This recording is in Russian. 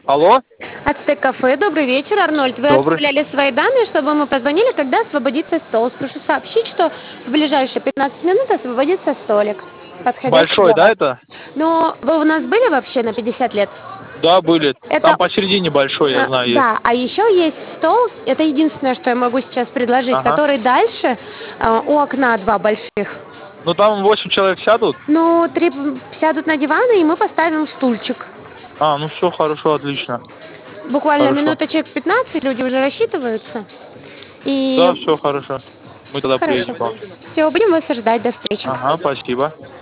Алло, Ацтек кафе, добрый вечер, Арнольд. Вы добрый. оставляли свои данные, чтобы мы позвонили, когда освободится стол. Прошу сообщить, что в ближайшие 15 минут освободится столик, подходящий Большой, для да, вас. это? Но вы у нас были вообще на 50 лет? Да, были. Там Это, посередине большой, я знаю, есть. да, а еще есть стол, это единственное, что я могу сейчас предложить, Ага. который дальше, у окна два больших. Ну там 8 человек сядут? Ну, три сядут на диваны, и мы поставим стульчик. А, ну все, хорошо, отлично. Буквально Хорошо. минуточек 15, люди уже рассчитываются. И Да, все хорошо. Мы тогда хорошо. приедем к вам. Все, будем вас ждать. До встречи. Ага, спасибо.